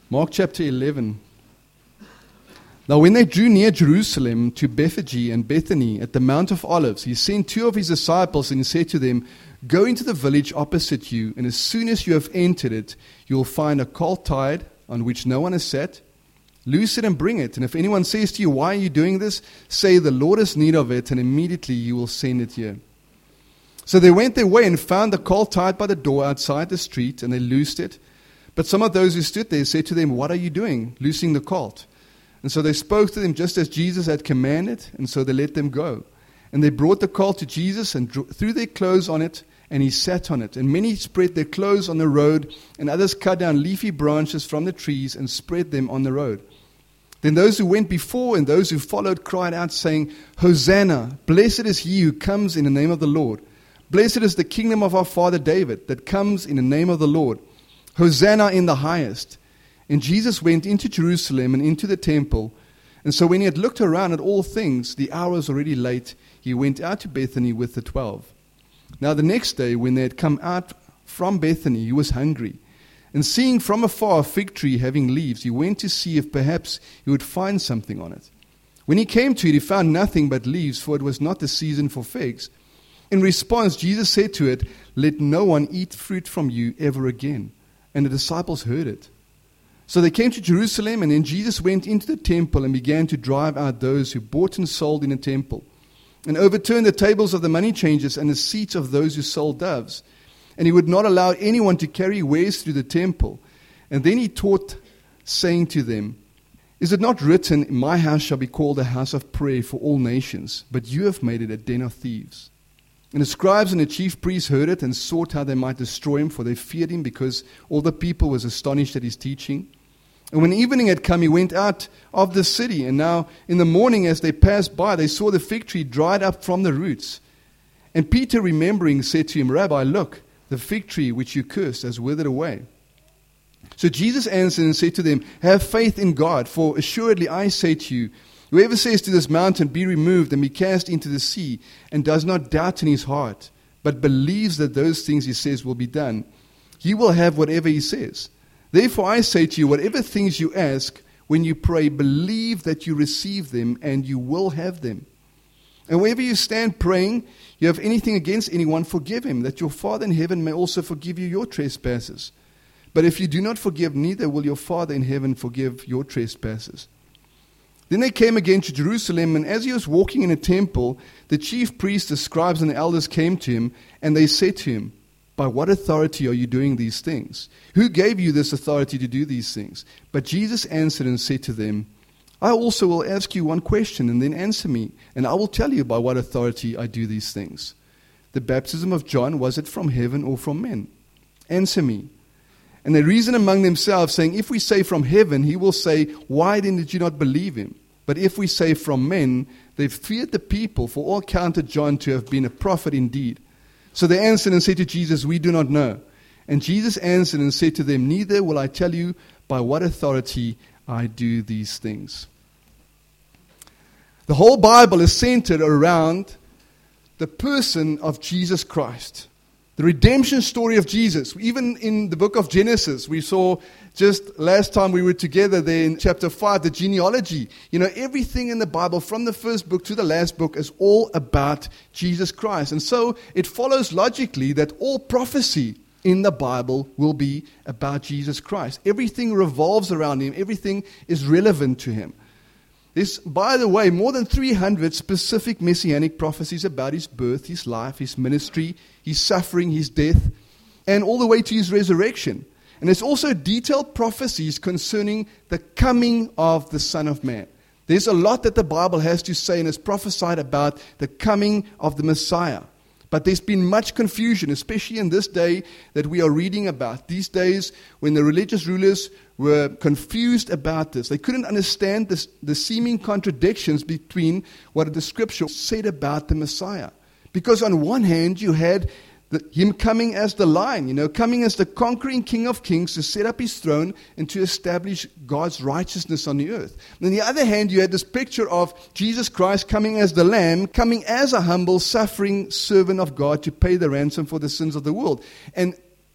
Mark chapter 11. Now when they drew near Jerusalem to Bethphage and Bethany at the Mount of Olives, he sent 2 of his disciples and he said to them, "Go into the village opposite you, and as soon as you have entered it, you will find a colt tied on which no one has sat. Loose it and bring it. And if anyone says to you, 'Why are you doing this?' say, 'The Lord has need of it,' and immediately you will send it here." So they went their way and found the colt tied by the door outside the street, and they loosed it. But some of those who stood there said to them, "What are you doing, loosing the colt?" And so they spoke to them just as Jesus had commanded, and so they let them go. And they brought the colt to Jesus and threw their clothes on it, and he sat on it. And many spread their clothes on the road, and others cut down leafy branches from the trees and spread them on the road. Then those who went before and those who followed cried out, saying, "Hosanna! Blessed is he who comes in the name of the Lord. Blessed is the kingdom of our father David that comes in the name of the Lord. Hosanna in the highest." And Jesus went into Jerusalem and into the temple. And so when he had looked around at all things, the hour was already late, he went out to Bethany with the 12. Now the next day, when they had come out from Bethany, he was hungry. And seeing from afar a fig tree having leaves, he went to see if perhaps he would find something on it. When he came to it, he found nothing but leaves, for it was not the season for figs. In response, Jesus said to it, "Let no one eat fruit from you ever again." And the disciples heard it. So they came to Jerusalem, and then Jesus went into the temple and began to drive out those who bought and sold in the temple, and overturned the tables of the money changers and the seats of those who sold doves. And he would not allow anyone to carry wares through the temple. And then he taught, saying to them, "Is it not written, 'My house shall be called a house of prayer for all nations,' but you have made it a den of thieves." And the scribes and the chief priests heard it and sought how they might destroy him, for they feared him, because all the people was astonished at his teaching. And when evening had come, he went out of the city. And now in the morning, as they passed by, they saw the fig tree dried up from the roots. And Peter, remembering, said to him, "Rabbi, look, the fig tree which you cursed has withered away." So Jesus answered and said to them, "Have faith in God, for assuredly I say to you, whoever says to this mountain, 'Be removed and be cast into the sea,' and does not doubt in his heart, but believes that those things he says will be done, he will have whatever he says. Therefore I say to you, whatever things you ask, when you pray, believe that you receive them, and you will have them. And wherever you stand praying, you have anything against anyone, forgive him, that your Father in heaven may also forgive you your trespasses. But if you do not forgive, neither will your Father in heaven forgive your trespasses." Then they came again to Jerusalem, and as he was walking in the temple, the chief priests, the scribes, and the elders came to him, and they said to him, "By what authority are you doing these things? Who gave you this authority to do these things?" But Jesus answered and said to them, "I also will ask you one question, and then answer me, and I will tell you by what authority I do these things. The baptism of John, was it from heaven or from men? Answer me." And they reasoned among themselves, saying, "If we say from heaven, he will say, 'Why then did you not believe him?' But if we say from men," they feared the people, for all counted John to have been a prophet indeed. So they answered and said to Jesus, "We do not know." And Jesus answered and said to them, "Neither will I tell you by what authority I do these things." The whole Bible is centered around the person of Jesus Christ. The redemption story of Jesus. Even in the book of Genesis, we saw just last time we were together there in chapter 5, the genealogy. Everything in the Bible, from the first book to the last book, is all about Jesus Christ. And so it follows logically that all prophecy in the Bible will be about Jesus Christ. Everything revolves around him. Everything is relevant to him. There's, by the way, more than 300 specific messianic prophecies about his birth, his life, his ministry, his suffering, his death, and all the way to his resurrection. And there's also detailed prophecies concerning the coming of the Son of Man. There's a lot that the Bible has to say and is prophesied about the coming of the Messiah. But there's been much confusion, especially in this day that we are reading about. These days when the religious rulers were confused about this. They couldn't understand the seeming contradictions between what the scripture said about the Messiah. Because on one hand you had him coming as the lion, coming as the conquering King of Kings to set up his throne and to establish God's righteousness on the earth. And on the other hand, you had this picture of Jesus Christ coming as the Lamb, coming as a humble, suffering servant of God to pay the ransom for the sins of the world. And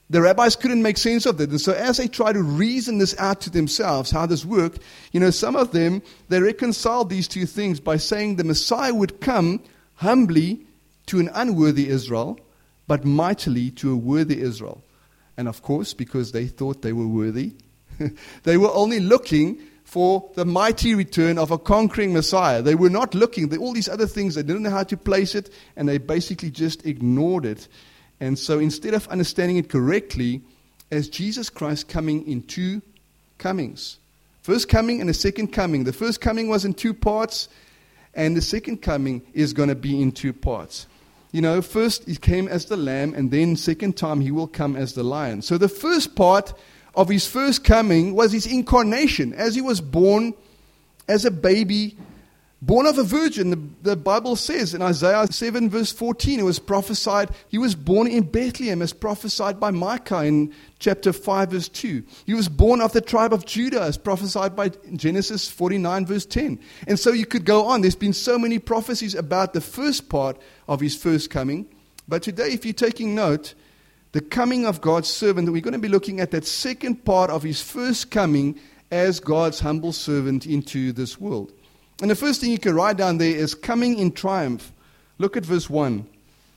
the rabbis couldn't make sense of it. And so as they try to reason this out to themselves, how this worked, some of them, they reconciled these two things by saying the Messiah would come humbly to an unworthy Israel, but mightily to a worthy Israel. And of course, because they thought they were worthy, they were only looking for the mighty return of a conquering Messiah. They were not looking at all these other things. They didn't know how to place it, and they basically just ignored it. And so instead of understanding it correctly, as Jesus Christ coming in two comings. First coming and a second coming. The first coming was in two parts, and the second coming is going to be in two parts. First he came as the lamb, and then second time he will come as the lion. So the first part of his first coming was his incarnation, as he was born as a baby, born of a virgin. The Bible says in Isaiah 7 verse 14, it was prophesied, he was born in Bethlehem as prophesied by Micah in chapter 5 verse 2. He was born of the tribe of Judah as prophesied by Genesis 49 verse 10. And so you could go on. There's been so many prophecies about the first part of his first coming. But today, if you're taking note, the coming of God's servant, we're going to be looking at that second part of his first coming as God's humble servant into this world. And the first thing you can write down there is coming in triumph. Look at verse 1.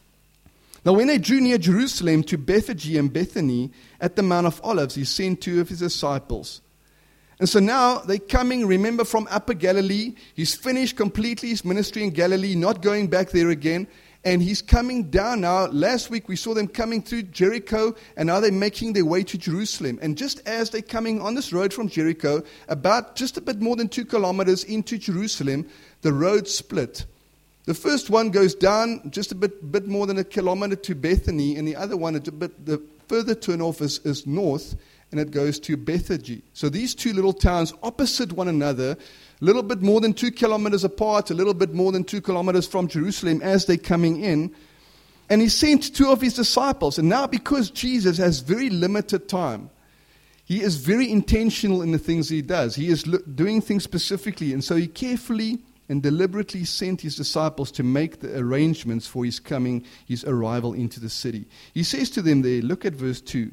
Now when they drew near Jerusalem to Bethphage and Bethany at the Mount of Olives, he sent two of his disciples. And so now they're coming, remember, from Upper Galilee. He's finished completely his ministry in Galilee, not going back there again. And he's coming down now. Last week we saw them coming through Jericho, and now they're making their way to Jerusalem. And just as they're coming on this road from Jericho, about just a bit more than 2 kilometers into Jerusalem, the road split. The first one goes down just a bit more than 1 kilometer to Bethany, and the other one, the further turnoff is north, and it goes to Bethphage. So these two little towns opposite one another, a little bit more than 2 kilometers apart, a little bit more than 2 kilometers from Jerusalem as they're coming in. And he sent two of his disciples. And now because Jesus has very limited time, he is very intentional in the things he does. He is doing things specifically. And so he carefully and deliberately sent his disciples to make the arrangements for his coming, his arrival into the city. He says to them there, look at verse 2.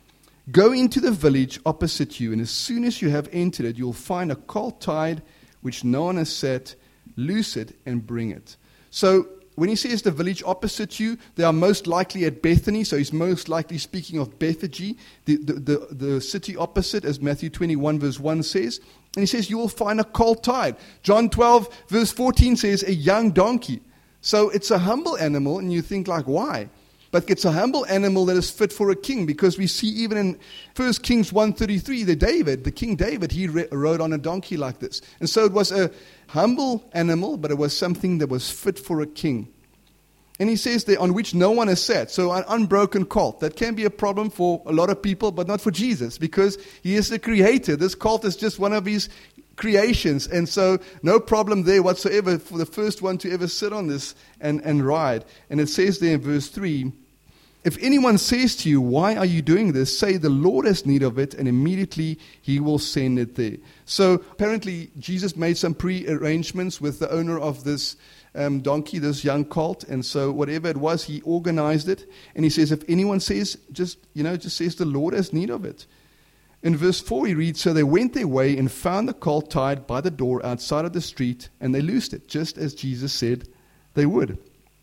Go into the village opposite you, and as soon as you have entered it, you'll find a colt tied, which no one has sat. Loose it and bring it. So when he says the village opposite you, they are most likely at Bethany. So he's most likely speaking of Bethphage, the city opposite, as Matthew 21 verse 1 says. And he says, you will find a colt tied. John 12 verse 14 says, a young donkey. So it's a humble animal, and you think like, why? But it's a humble animal that is fit for a king, because we see even in 1 Kings 1:33, the King David, he rode on a donkey like this. And so it was a humble animal, but it was something that was fit for a king. And he says there, on which no one has sat. So an unbroken colt. That can be a problem for a lot of people, but not for Jesus, because he is the creator. This colt is just one of his creations. And so no problem there whatsoever for the first one to ever sit on this and ride. And it says there in verse 3, if anyone says to you, why are you doing this? Say, the Lord has need of it, and immediately he will send it there. So apparently Jesus made some pre-arrangements with the owner of this donkey, this young colt. And so whatever it was, he organized it. And he says, if anyone says, just says the Lord has need of it. In verse 4 he reads, so they went their way and found the colt tied by the door outside of the street, and they loosed it, just as Jesus said they would.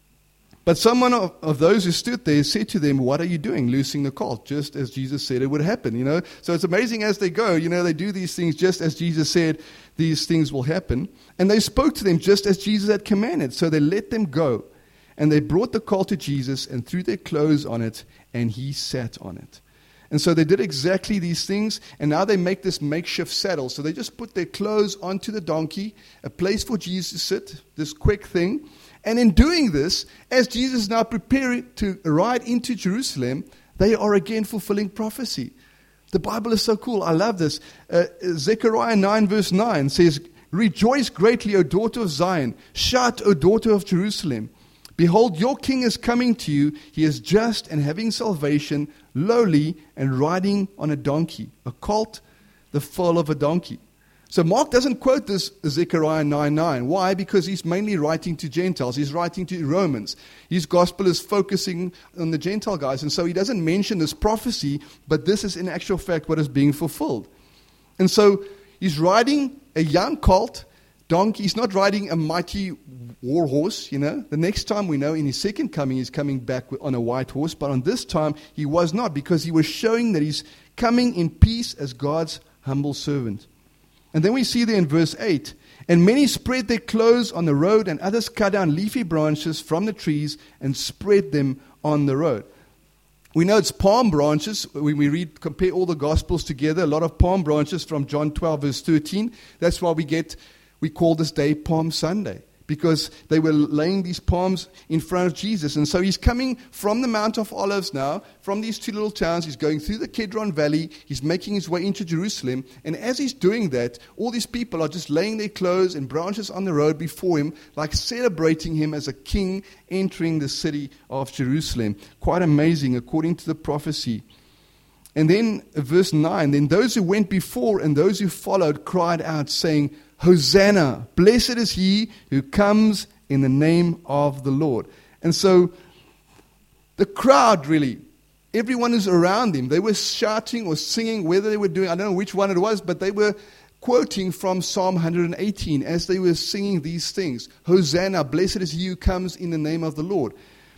But someone of those who stood there said to them, what are you doing, loosing the colt, just as Jesus said it would happen, So it's amazing as they go, they do these things just as Jesus said these things will happen. And they spoke to them just as Jesus had commanded. So they let them go. And they brought the colt to Jesus and threw their clothes on it, and he sat on it. And so they did exactly these things, and now they make this makeshift saddle. So they just put their clothes onto the donkey, a place for Jesus to sit, this quick thing. And in doing this, as Jesus is now preparing to ride into Jerusalem, they are again fulfilling prophecy. The Bible is so cool. I love this. Zechariah 9 verse 9 says, rejoice greatly, O daughter of Zion. Shout, O daughter of Jerusalem. Behold, your king is coming to you. He is just and having salvation, lowly and riding on a donkey, a colt, the foal of a donkey. So Mark doesn't quote this Zechariah 9:9. Why? Because he's mainly writing to Gentiles. He's writing to Romans. His gospel is focusing on the Gentile guys. And so he doesn't mention this prophecy, but this is in actual fact what is being fulfilled. And so he's riding a young colt donkey. He's not riding a mighty war horse, The next time we know in his second coming, he's coming back on a white horse. But on this time, he was not, because he was showing that he's coming in peace as God's humble servant. And then we see there in verse 8, and many spread their clothes on the road, and others cut down leafy branches from the trees and spread them on the road. We know it's palm branches. When we compare all the Gospels together, a lot of palm branches from John 12, verse 13. That's why we call this day Palm Sunday, because they were laying these palms in front of Jesus. And so he's coming from the Mount of Olives now, from these two little towns. He's going through the Kidron Valley. He's making his way into Jerusalem. And as he's doing that, all these people are just laying their clothes and branches on the road before him, like celebrating him as a king entering the city of Jerusalem. Quite amazing, according to the prophecy. And then verse 9, then those who went before and those who followed cried out, saying, Hosanna, blessed is he who comes in the name of the Lord. And so the crowd really, everyone is around him. They were shouting or singing, whether they were doing, I don't know which one it was, but they were quoting from Psalm 118 as they were singing these things. Hosanna, blessed is he who comes in the name of the Lord.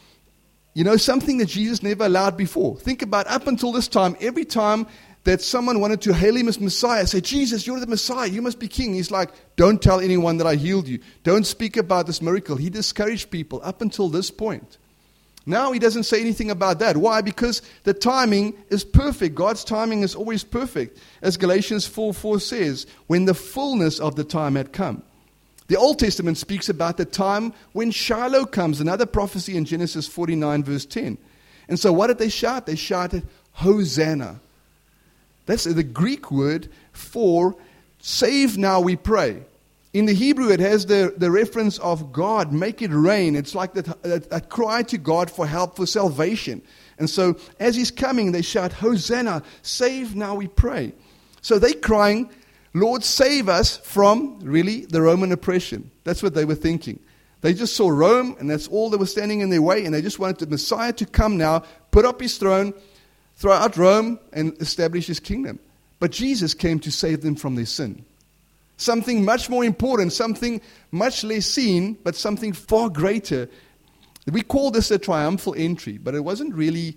Something that Jesus never allowed before. Think about up until this time, every time that someone wanted to hail him as Messiah, say, Jesus, you're the Messiah, you must be king. He's like, don't tell anyone that I healed you. Don't speak about this miracle. He discouraged people up until this point. Now he doesn't say anything about that. Why? Because the timing is perfect. God's timing is always perfect. As Galatians 4:4 says, when the fullness of the time had come. The Old Testament speaks about the time when Shiloh comes, another prophecy in Genesis 49 verse 10. And so what did they shout? They shouted, Hosanna. That's the Greek word for save now, we pray. In the Hebrew, it has the reference of God, make it rain. It's like a cry to God for help, for salvation. And so as he's coming, they shout, Hosanna, save now, we pray. So they're crying, Lord, save us from, really, the Roman oppression. That's what they were thinking. They just saw Rome, and that's all that was standing in their way, and they just wanted the Messiah to come now, put up his throne, throw out Rome, and establish his kingdom. But Jesus came to save them from their sin. Something much more important, something much less seen, but something far greater. We call this a triumphal entry, but it wasn't really,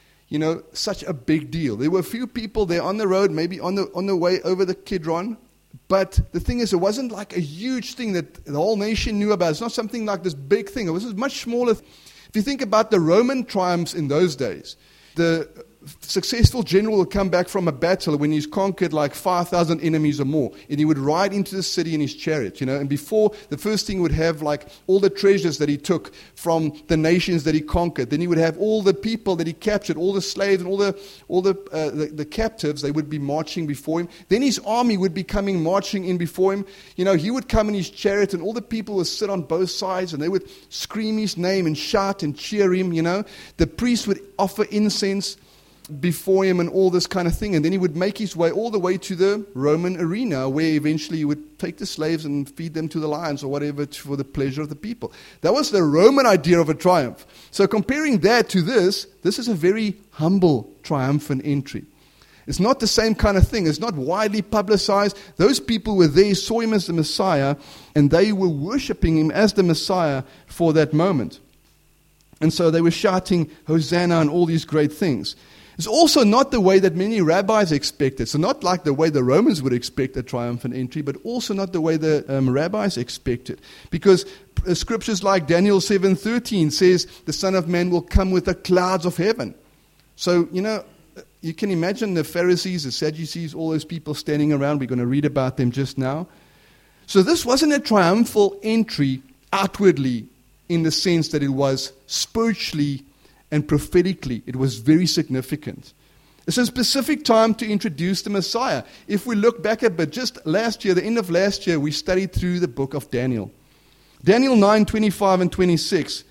such a big deal. There were a few people there on the road, maybe on the way over the Kidron. But the thing is, it wasn't like a huge thing that the whole nation knew about. It's not something like this big thing. It was much smaller. If you think about the Roman triumphs in those days, the successful general would come back from a battle when he's conquered like 5,000 enemies or more, and he would ride into the city in his chariot, and before, the first thing he would have like all the treasures that he took from the nations that he conquered. Then he would have all the people that he captured, all the slaves and all the captives. They would be marching before him. Then his army would be coming marching in before him. He would come in his chariot, and all the people would sit on both sides, and they would scream his name and shout and cheer him. The priest would offer incense before him and all this kind of thing. And then he would make his way all the way to the Roman arena, where eventually he would take the slaves and feed them to the lions or whatever for the pleasure of the people. That was the Roman idea of a triumph. So comparing that to this is a very humble triumphant entry. It's not the same kind of thing. It's not widely publicized. Those people were there, saw him as the Messiah, and they were worshiping him as the Messiah for that moment. And so they were shouting Hosanna and all these great things. It's also not the way that many rabbis expected. So not like the way the Romans would expect a triumphant entry, but also not the way the rabbis expected. Because scriptures like Daniel 7:13 says the Son of Man will come with the clouds of heaven. So, you can imagine the Pharisees, the Sadducees, all those people standing around. We're going to read about them just now. So this wasn't a triumphal entry outwardly in the sense that it was spiritually and prophetically. It was very significant. It's a specific time to introduce the Messiah. If we look back at, but just last year, the end of last year, we studied through the book of Daniel. Daniel 9:25 and 26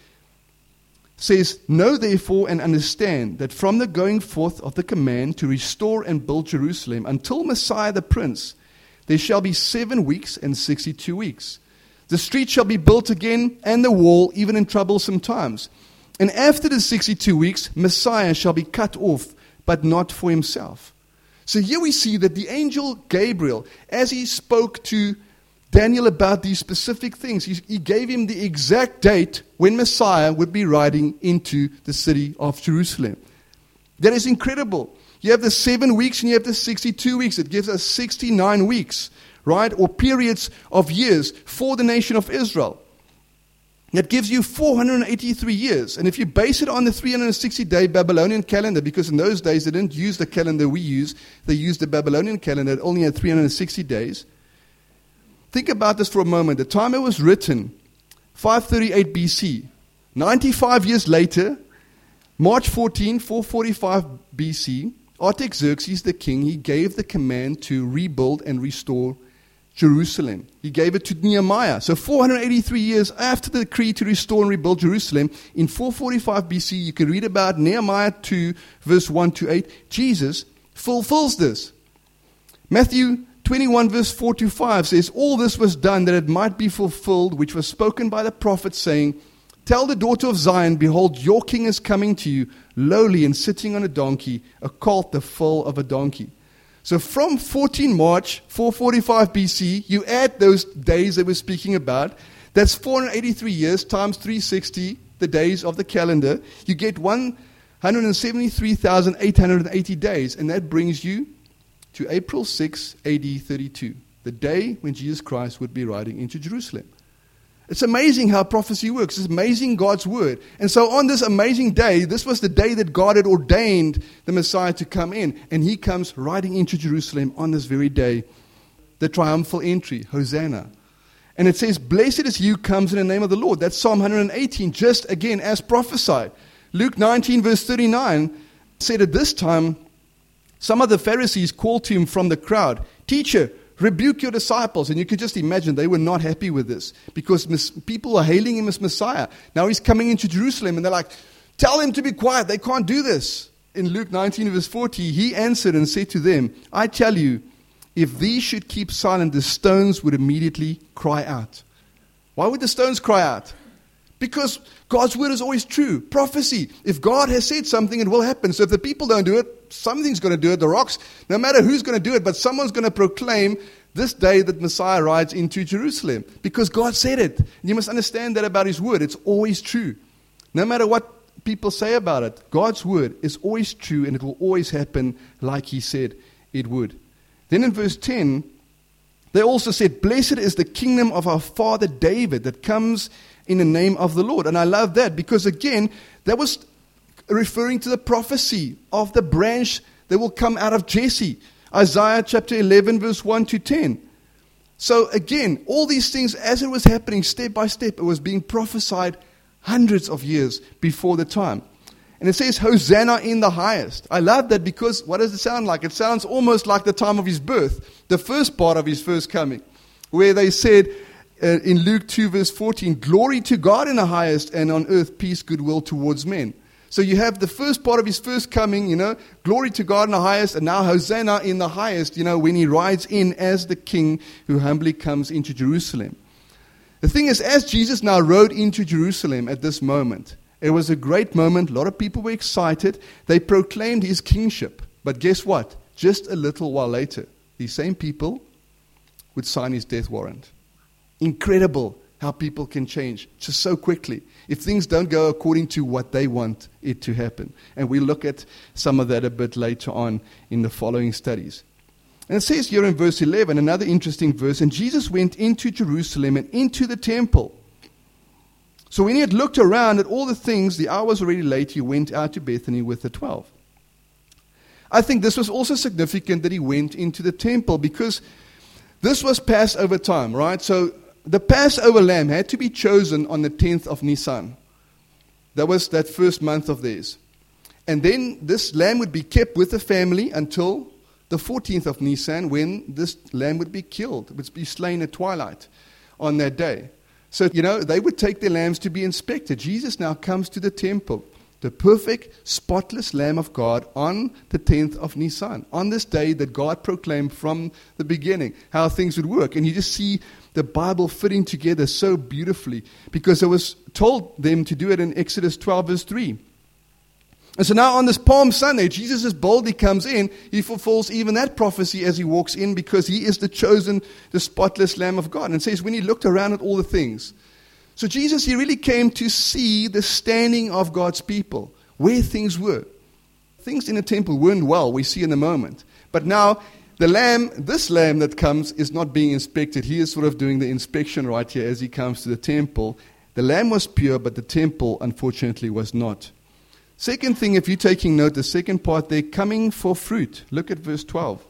says, Know therefore and understand that from the going forth of the command to restore and build Jerusalem until Messiah the Prince, there shall be 7 weeks and 62 weeks. The street shall be built again, and the wall, even in troublesome times. And after the 62 weeks, Messiah shall be cut off, but not for himself. So here we see that the angel Gabriel, as he spoke to Daniel about these specific things, he gave him the exact date when Messiah would be riding into the city of Jerusalem. That is incredible. You have the 7 weeks and you have the 62 weeks. It gives us 69 weeks, right? Or periods of years for the nation of Israel. That gives you 483 years. And if you base it on the 360-day Babylonian calendar, because in those days they didn't use the calendar we use, they used the Babylonian calendar. It only had 360 days. Think about this for a moment. The time it was written, 538 BC. 95 years later, March 14, 445 BC, Artaxerxes the king, he gave the command to rebuild and restore Jerusalem. He gave it to Nehemiah. So 483 years after the decree to restore and rebuild Jerusalem, in 445 BC, you can read about Nehemiah 2, verse 1 to 8. Jesus fulfills this. Matthew 21, verse 4 to 5 says, all this was done that it might be fulfilled, which was spoken by the prophet, saying, tell the daughter of Zion, behold, your king is coming to you, lowly and sitting on a donkey, a colt, the foal of a donkey. So from 14 March, 445 BC, you add those days that we're speaking about. That's 483 years times 360, the days of the calendar. You get 173,880 days, and that brings you to April 6, AD 32, the day when Jesus Christ would be riding into Jerusalem. It's amazing how prophecy works. It's amazing God's word. And so on this amazing day, this was the day that God had ordained the Messiah to come in. And he comes riding into Jerusalem on this very day. The triumphal entry, Hosanna. And it says, blessed is he who comes in the name of the Lord. That's Psalm 118, just again as prophesied. Luke 19, verse 39 said at this time, some of the Pharisees called to him from the crowd, teacher, rebuke your disciples. And you could just imagine they were not happy with this because people are hailing him as Messiah. Now he's coming into Jerusalem and they're like, tell him to be quiet. They can't do this. In Luke 19 verse 40, he answered and said to them, I tell you, if these should keep silent, the stones would immediately cry out. Why would the stones cry out? Because God's word is always true. Prophecy. If God has said something, it will happen. So if the people don't do it, something's going to do it. The rocks, no matter who's going to do it, but someone's going to proclaim this day that Messiah rides into Jerusalem. Because God said it. You must understand that about his word. It's always true. No matter what people say about it, God's word is always true and it will always happen like he said it would. Then in verse 10, they also said, blessed is the kingdom of our father David that comes in the name of the Lord. And I love that because, again, that was referring to the prophecy of the branch that will come out of Jesse. Isaiah chapter 11, verse 1 to 10. So, again, all these things, as it was happening step by step, it was being prophesied hundreds of years before the time. And it says, Hosanna in the highest. I love that because what does it sound like? It sounds almost like the time of his birth, the first part of his first coming, where they said, in Luke 2 verse 14, glory to God in the highest and on earth peace, goodwill towards men. So you have the first part of his first coming, glory to God in the highest, and now Hosanna in the highest, when he rides in as the king who humbly comes into Jerusalem. The thing is, as Jesus now rode into Jerusalem at this moment, it was a great moment. A lot of people were excited. They proclaimed his kingship. But guess what? Just a little while later, these same people would sign his death warrant. Incredible how people can change just so quickly if things don't go according to what they want it to happen. And we'll look at some of that a bit later on in the following studies. And it says here in verse 11, another interesting verse, and Jesus went into Jerusalem and into the temple. So when he had looked around at all the things, the hour was already late, he went out to Bethany with the 12. I think this was also significant that he went into the temple because this was Passover time, right? So the Passover lamb had to be chosen on the 10th of Nisan. That was that first month of theirs. And then this lamb would be kept with the family until the 14th of Nisan, when this lamb would be killed, would be slain at twilight on that day. So, they would take their lambs to be inspected. Jesus now comes to the temple. the perfect, spotless Lamb of God on the 10th of Nisan, on this day that God proclaimed from the beginning how things would work. And you just see the Bible fitting together so beautifully, because it was told them to do it in Exodus 12 verse 3. And so now on this Palm Sunday, Jesus as boldly comes in. He fulfills even that prophecy as he walks in, because he is the chosen, the spotless Lamb of God. And it says when he looked around at all the things. So Jesus, he really came to see the standing of God's people, where things were. Things in the temple weren't well, we see in a moment. But now, this lamb that comes is not being inspected. He is sort of doing the inspection right here as he comes to the temple. The lamb was pure, but the temple, unfortunately, was not. Second thing, if you're taking note, the second part, they're coming for fruit. Look at verse 12.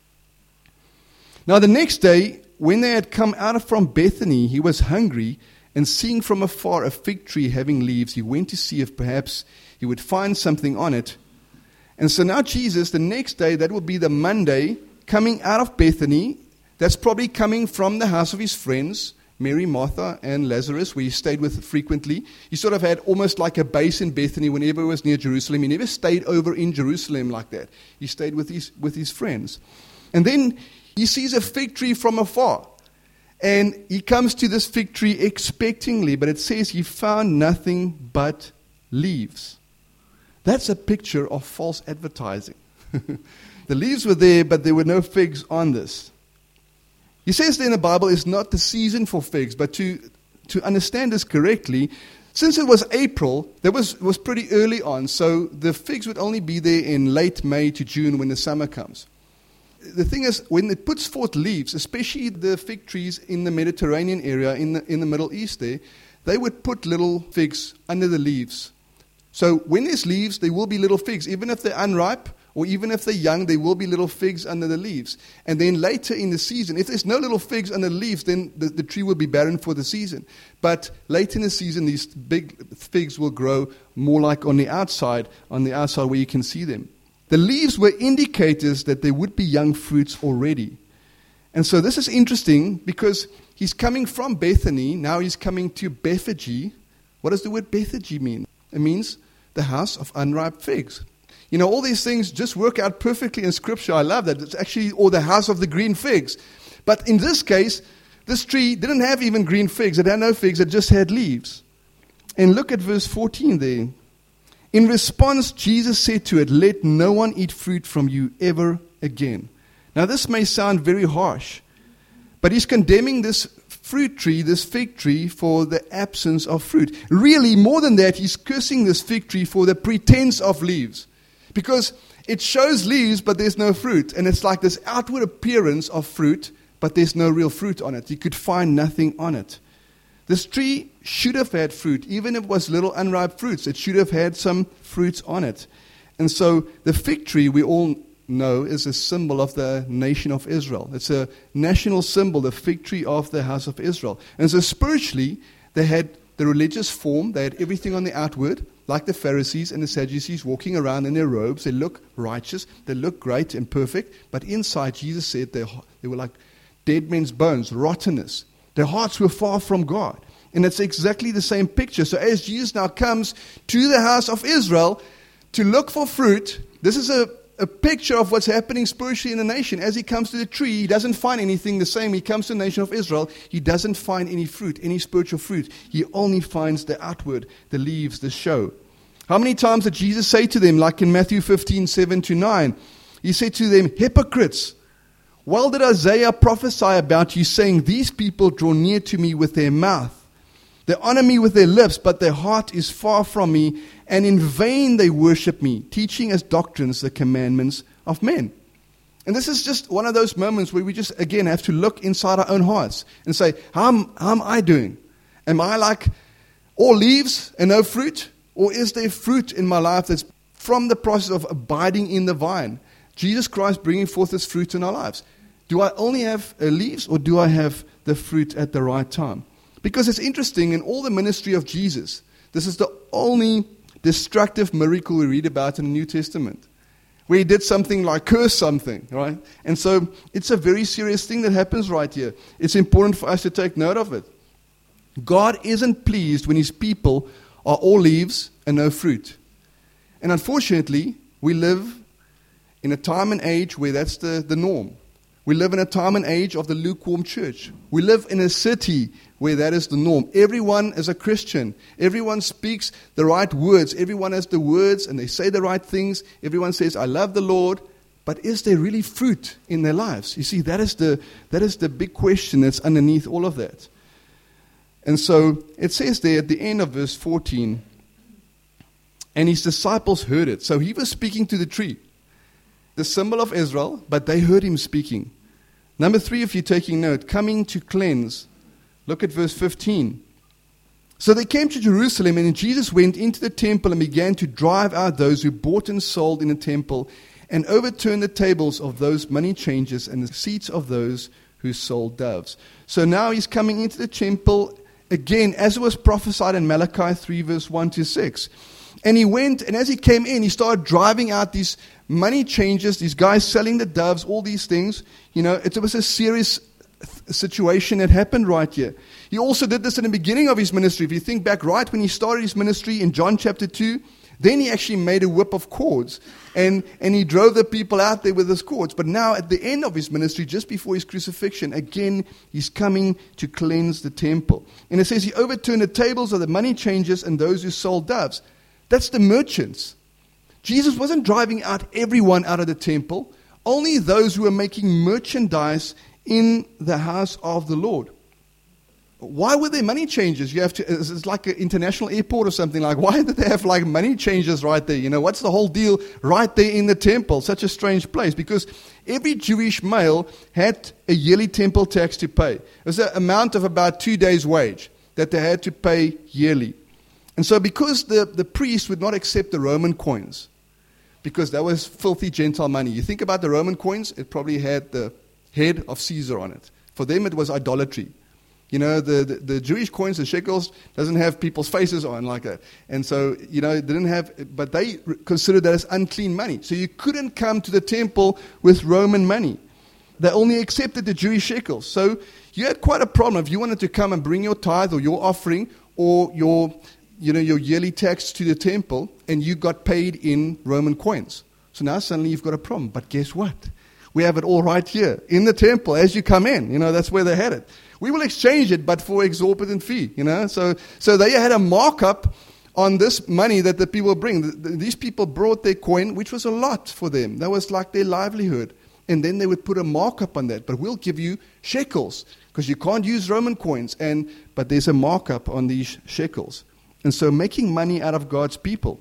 Now the next day, when they had come out from Bethany, he was hungry, and seeing from afar a fig tree having leaves, he went to see if perhaps he would find something on it. And so now Jesus, the next day, that will be the Monday, coming out of Bethany, that's probably coming from the house of his friends, Mary, Martha, and Lazarus, where he stayed with frequently. He sort of had almost like a base in Bethany whenever he was near Jerusalem. He never stayed over in Jerusalem like that. He stayed with his friends. And then he sees a fig tree from afar. And he comes to this fig tree expectingly, but it says he found nothing but leaves. That's a picture of false advertising. The leaves were there, but there were no figs on this. He says there in the Bible, it's not the season for figs, but to understand this correctly, since it was April, that was pretty early on, so the figs would only be there in late May to June when the summer comes. The thing is, when it puts forth leaves, especially the fig trees in the Mediterranean area, in the Middle East there, they would put little figs under the leaves. So when there's leaves, there will be little figs. Even if they're unripe, or even if they're young, there will be little figs under the leaves. And then later in the season, if there's no little figs under the leaves, then the tree will be barren for the season. But late in the season, these big figs will grow more like on the outside where you can see them. The leaves were indicators that there would be young fruits already. And so this is interesting because he's coming from Bethany. Now he's coming to Bethphage. What does the word Bethphage mean? It means the house of unripe figs. You know, all these things just work out perfectly in Scripture. I love that. It's actually, or the house of the green figs. But in this case, this tree didn't have even green figs. It had no figs. It just had leaves. And look at verse 14 there. In response, Jesus said to it, "Let no one eat fruit from you ever again." Now, this may sound very harsh, but he's condemning this fruit tree, this fig tree, for the absence of fruit. Really, more than that, he's cursing this fig tree for the pretense of leaves. Because it shows leaves, but there's no fruit. And it's like this outward appearance of fruit, but there's no real fruit on it. You could find nothing on it. This tree should have had fruit, even if it was little unripe fruits. It should have had some fruits on it. And so the fig tree, we all know, is a symbol of the nation of Israel. It's a national symbol, the fig tree of the house of Israel. And so spiritually, they had the religious form. They had everything on the outward, like the Pharisees and the Sadducees walking around in their robes. They look righteous. They look great and perfect. But inside, Jesus said they were like dead men's bones, rottenness. Their hearts were far from God. And it's exactly the same picture. So as Jesus now comes to the house of Israel to look for fruit, this is a picture of what's happening spiritually in the nation. As he comes to the tree, he doesn't find anything the same. He comes to the nation of Israel, he doesn't find any fruit, any spiritual fruit. He only finds the outward, the leaves, the show. How many times did Jesus say to them, like in Matthew 15:7-9, he said to them, "Hypocrites, well did Isaiah prophesy about you, saying, these people draw near to me with their mouth. They honor me with their lips, but their heart is far from me, and in vain they worship me, teaching as doctrines the commandments of men." And this is just one of those moments where we just, again, have to look inside our own hearts and say, how am I doing? Am I like all leaves and no fruit? Or is there fruit in my life that's from the process of abiding in the vine? Jesus Christ bringing forth this fruit in our lives. Do I only have leaves, or do I have the fruit at the right time? Because it's interesting, in all the ministry of Jesus, this is the only destructive miracle we read about in the New Testament, where he did something like curse something, right? And so it's a very serious thing that happens right here. It's important for us to take note of it. God isn't pleased when his people are all leaves and no fruit. And unfortunately, we live in a time and age where that's the norm. We live in a time and age of the lukewarm church. We live in a city where that is the norm. Everyone is a Christian. Everyone speaks the right words. Everyone has the words and they say the right things. Everyone says, I love the Lord. But is there really fruit in their lives? You see, that is the big question that's underneath all of that. And so it says there at the end of verse 14, and his disciples heard it. So he was speaking to the tree, the symbol of Israel, but they heard him speaking. Number 3, if you're taking note, coming to cleanse. Look at verse 15. So they came to Jerusalem, and Jesus went into the temple and began to drive out those who bought and sold in the temple, and overturned the tables of those money changers and the seats of those who sold doves. So now he's coming into the temple again, as it was prophesied in Malachi 3, verse 1 to 6. And he went, and as he came in, he started driving out these money changers, these guys selling the doves, all these things. You know, it was a serious situation that happened right here. He also did this in the beginning of his ministry. If you think back right when he started his ministry in John chapter 2, then he actually made a whip of cords. And he drove the people out there with his cords. But now at the end of his ministry, just before his crucifixion, again, he's coming to cleanse the temple. And it says he overturned the tables of the money changers and those who sold doves. That's the merchants. Jesus wasn't driving out everyone out of the temple, only those who were making merchandise in the house of the Lord. Why were there money changers? It's like an international airport or something. Like, why did they have like money changers right there? You know, what's the whole deal right there in the temple? Such a strange place. Because every Jewish male had a yearly temple tax to pay. It was an amount of about 2 days' wage that they had to pay yearly. And so because the priest would not accept the Roman coins, because that was filthy Gentile money. You think about the Roman coins, it probably had the head of Caesar on it. For them, it was idolatry. You know, the Jewish coins, the shekels, doesn't have people's faces on like that. And so, you know, it didn't have, but they considered that as unclean money. So you couldn't come to the temple with Roman money. They only accepted the Jewish shekels. So you had quite a problem if you wanted to come and bring your tithe or your offering or your yearly tax to the temple and you got paid in Roman coins. So now suddenly you've got a problem. But guess what? We have it all right here in the temple as you come in. You know, that's where they had it. We will exchange it, but for exorbitant fee, you know. So they had a markup on this money that the people bring. These people brought their coin, which was a lot for them. That was like their livelihood. And then they would put a markup on that. But we'll give you shekels, because you can't use Roman coins. But there's a markup on these shekels. And so making money out of God's people.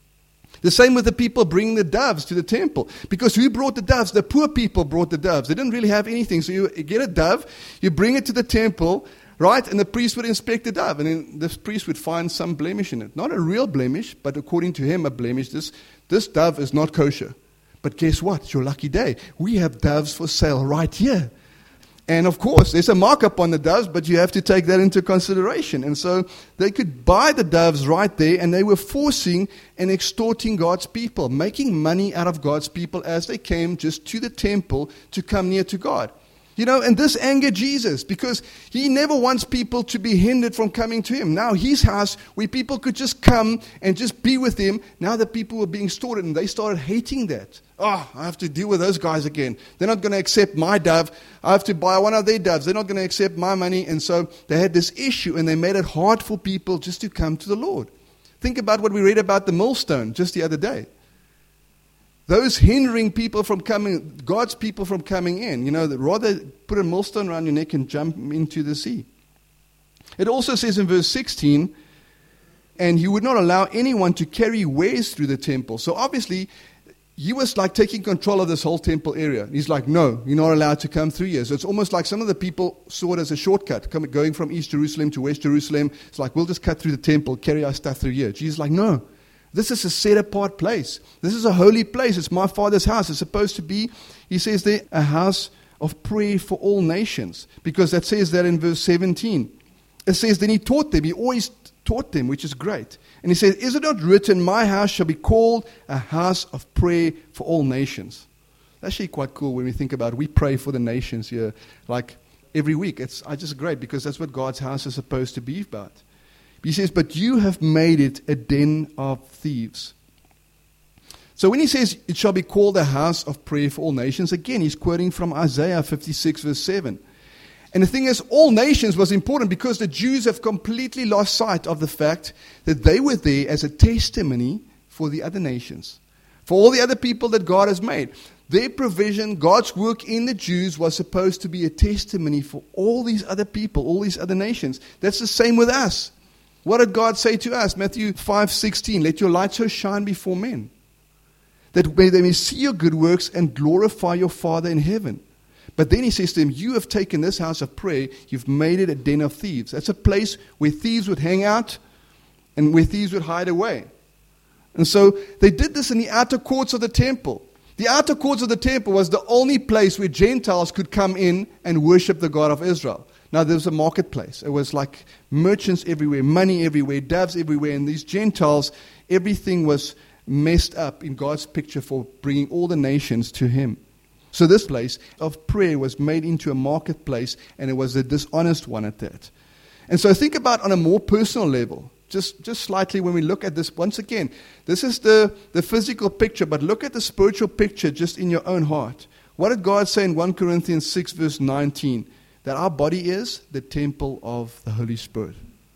The same with the people bringing the doves to the temple. Because who brought the doves? The poor people brought the doves. They didn't really have anything. So you get a dove, you bring it to the temple, right? And the priest would inspect the dove. And then the priest would find some blemish in it. Not a real blemish, but according to him, a blemish. This dove is not kosher. But guess what? It's your lucky day. We have doves for sale right here. And of course, there's a markup on the doves, but you have to take that into consideration. And so they could buy the doves right there, and they were forcing and extorting God's people, making money out of God's people as they came just to the temple to come near to God. You know, and this angered Jesus because he never wants people to be hindered from coming to him. Now his house, where people could just come and just be with him, now the people were being extorted, and they started hating that. Oh, I have to deal with those guys again. They're not going to accept my dove. I have to buy one of their doves. They're not going to accept my money. And so they had this issue, and they made it hard for people just to come to the Lord. Think about what we read about the millstone just the other day. Those hindering people from coming, God's people from coming in. You know, rather put a millstone around your neck and jump into the sea. It also says in verse 16, and he would not allow anyone to carry wares through the temple. So obviously, he was like taking control of this whole temple area. He's like, no, you're not allowed to come through here. So it's almost like some of the people saw it as a shortcut, going from East Jerusalem to West Jerusalem. It's like, we'll just cut through the temple, carry our stuff through here. Jesus is like, no. This is a set-apart place. This is a holy place. It's my Father's house. It's supposed to be, he says there, a house of prayer for all nations. Because that says that in verse 17. It says, then he taught them. He always taught them, which is great. And he said, is it not written, my house shall be called a house of prayer for all nations? That's actually quite cool when we think about it. We pray for the nations here, like every week. It's just great because that's what God's house is supposed to be about. He says, but you have made it a den of thieves. So when he says, it shall be called a house of prayer for all nations, again, he's quoting from Isaiah 56, verse 7. And the thing is, all nations was important because the Jews have completely lost sight of the fact that they were there as a testimony for the other nations, for all the other people that God has made. Their provision, God's work in the Jews was supposed to be a testimony for all these other people, all these other nations. That's the same with us. What did God say to us? Matthew 5:16, let your light so shine before men, that they may see your good works and glorify your Father in heaven. But then he says to them, you have taken this house of prayer, you've made it a den of thieves. That's a place where thieves would hang out and where thieves would hide away. And so they did this in the outer courts of the temple. The outer courts of the temple was the only place where Gentiles could come in and worship the God of Israel. Now there was a marketplace. It was like merchants everywhere, money everywhere, doves everywhere. And these Gentiles, everything was messed up in God's picture for bringing all the nations to Him. So this place of prayer was made into a marketplace, and it was a dishonest one at that. And so think about on a more personal level, just slightly when we look at this. Once again, this is the physical picture, but look at the spiritual picture just in your own heart. What did God say in 1 Corinthians 6 verse 19? That our body is the temple of the Holy Spirit.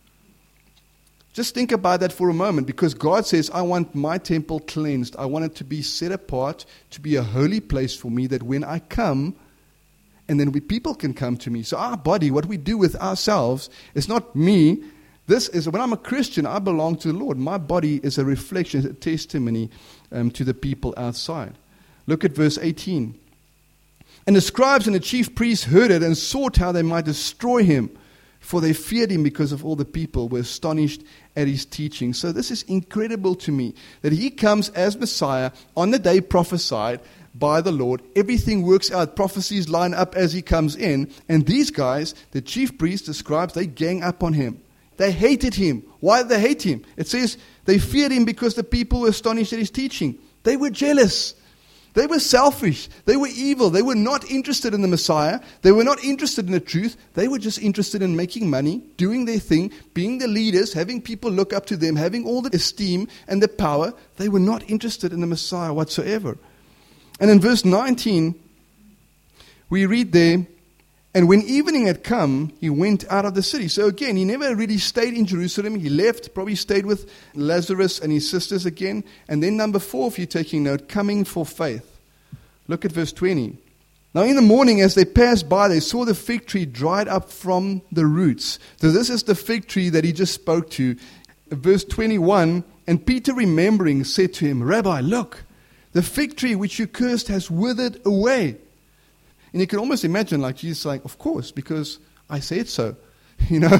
Just think about that for a moment, because God says, I want my temple cleansed. I want it to be set apart, to be a holy place for me, that when I come, and then people can come to me. So our body, what we do with ourselves, is not me. This is, when I'm a Christian, I belong to the Lord. My body is a reflection, a testimony to the people outside. Look at verse 18. And the scribes and the chief priests heard it and sought how they might destroy him, for they feared him because of all the people were astonished at his teaching. So this is incredible to me, that he comes as Messiah on the day prophesied by the Lord. Everything works out. Prophecies line up as he comes in. And these guys, the chief priests, the scribes, they gang up on him. They hated him. Why did they hate him? It says they feared him because the people were astonished at his teaching. They were jealous. They were selfish. They were evil. They were not interested in the Messiah. They were not interested in the truth. They were just interested in making money, doing their thing, being the leaders, having people look up to them, having all the esteem and the power. They were not interested in the Messiah whatsoever. And in verse 19, we read there, and when evening had come, he went out of the city. So again, he never really stayed in Jerusalem. He left, probably stayed with Lazarus and his sisters again. And then number 4, if you're taking note, coming for faith. Look at verse 20. Now in the morning as they passed by, they saw the fig tree dried up from the roots. So this is the fig tree that he just spoke to. Verse 21, and Peter remembering said to him, Rabbi, look, the fig tree which you cursed has withered away. And you can almost imagine like Jesus saying, of course, because I said so. You know,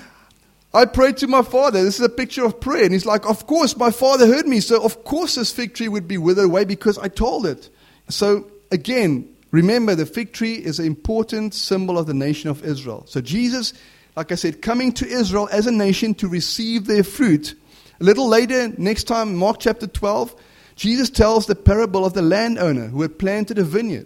I prayed to my Father. This is a picture of prayer. And he's like, of course, my Father heard me. So of course this fig tree would be withered away because I told it. So again, remember the fig tree is an important symbol of the nation of Israel. So Jesus, like I said, coming to Israel as a nation to receive their fruit. A little later, next time, Mark chapter 12, Jesus tells the parable of the landowner who had planted a vineyard.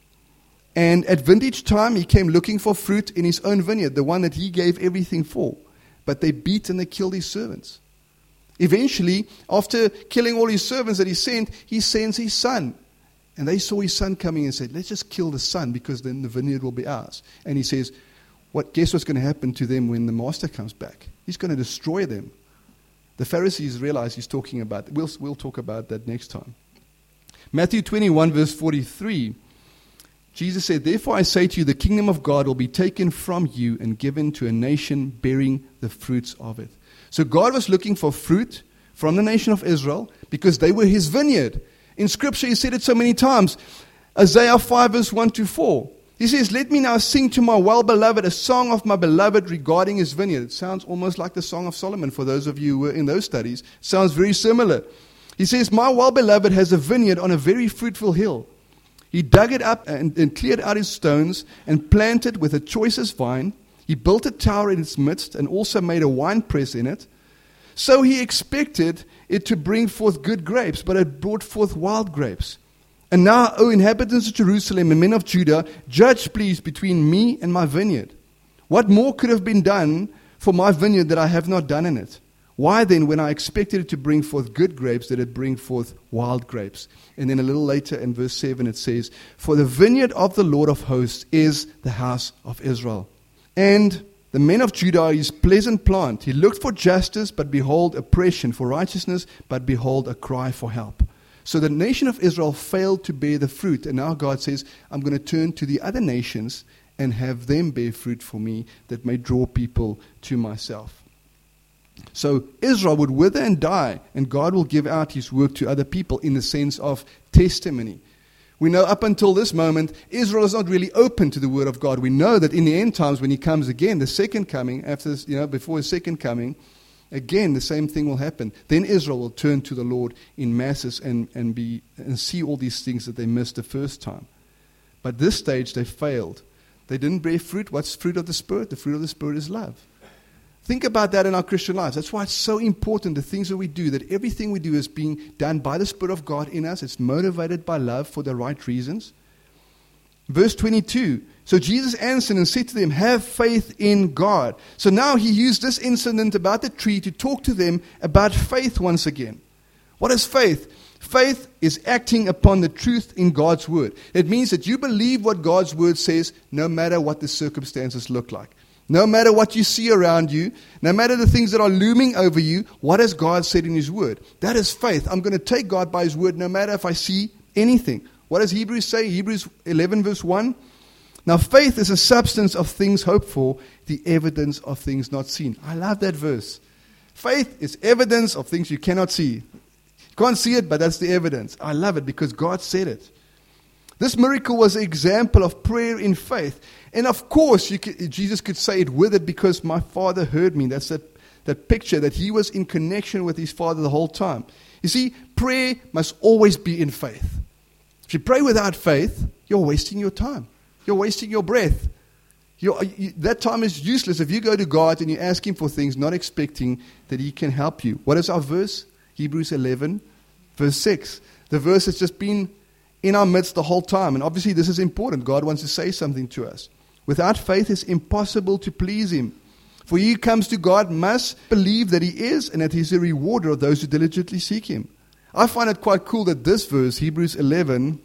And at vintage time, he came looking for fruit in his own vineyard, the one that he gave everything for. But they beat and they killed his servants. Eventually, after killing all his servants that he sends his son. And they saw his son coming and said, let's just kill the son because then the vineyard will be ours. And he says, guess what's going to happen to them when the master comes back? He's going to destroy them. The Pharisees realize he's talking about, we'll talk about that next time. Matthew 21 verse 43. Jesus said, therefore I say to you, the kingdom of God will be taken from you and given to a nation bearing the fruits of it. So God was looking for fruit from the nation of Israel because they were his vineyard. In Scripture, he said it so many times. Isaiah 5 verse 1 to 4. He says, let me now sing to my well-beloved a song of my beloved regarding his vineyard. It sounds almost like the Song of Solomon for those of you who were in those studies. It sounds very similar. He says, my well-beloved has a vineyard on a very fruitful hill. He dug it up and cleared out his stones and planted with the choicest vine. He built a tower in its midst and also made a winepress in it. So he expected it to bring forth good grapes, but it brought forth wild grapes. And now, O inhabitants of Jerusalem and men of Judah, judge please between me and my vineyard. What more could have been done for my vineyard that I have not done in it? Why then, when I expected it to bring forth good grapes, did it bring forth wild grapes? And then a little later in verse 7 it says, For the vineyard of the Lord of hosts is the house of Israel. And the men of Judah are his pleasant plant. He looked for justice, but behold, oppression, for righteousness, but behold, a cry for help. So the nation of Israel failed to bear the fruit. And now God says, I'm going to turn to the other nations and have them bear fruit for me that may draw people to myself. So Israel would wither and die, and God will give out his work to other people in the sense of testimony. We know up until this moment, Israel is not really open to the word of God. We know that in the end times, when he comes again, the second coming, before his second coming, again the same thing will happen. Then Israel will turn to the Lord in masses and see all these things that they missed the first time. But this stage they failed. They didn't bear fruit. What's fruit of the Spirit? The fruit of the Spirit is love. Think about that in our Christian lives. That's why it's so important, the things that we do, that everything we do is being done by the Spirit of God in us. It's motivated by love for the right reasons. Verse 22, so Jesus answered and said to them, have faith in God. So now he used this incident about the tree to talk to them about faith once again. What is faith? Faith is acting upon the truth in God's word. It means that you believe what God's word says no matter what the circumstances look like. No matter what you see around you, no matter the things that are looming over you, what has God said in his word? That is faith. I'm going to take God by his word no matter if I see anything. What does Hebrews say? Hebrews 11 verse 1. Now faith is a substance of things hoped for, the evidence of things not seen. I love that verse. Faith is evidence of things you cannot see. You can't see it, but that's the evidence. I love it because God said it. This miracle was an example of prayer in faith. And of course, Jesus could say it with it because my Father heard me. That's that picture that he was in connection with his Father the whole time. You see, prayer must always be in faith. If you pray without faith, you're wasting your time. You're wasting your breath. That time is useless if you go to God and you ask him for things, not expecting that he can help you. What is our verse? Hebrews 11, verse 6. The verse has just been in our midst the whole time. And obviously this is important. God wants to say something to us. Without faith, it's impossible to please him. For he who comes to God must believe that he is and that he is a rewarder of those who diligently seek him. I find it quite cool that this verse, Hebrews 11,